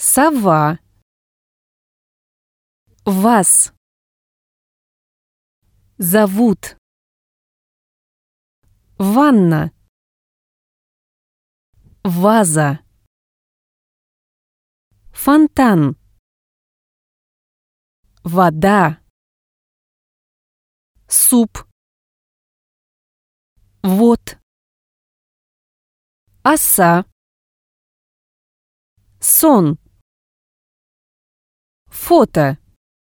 Сова. Вас. Зовут. Ванна. Ваза. Фонтан. Вода. Суп. Вот. Оса. Сон. Фото.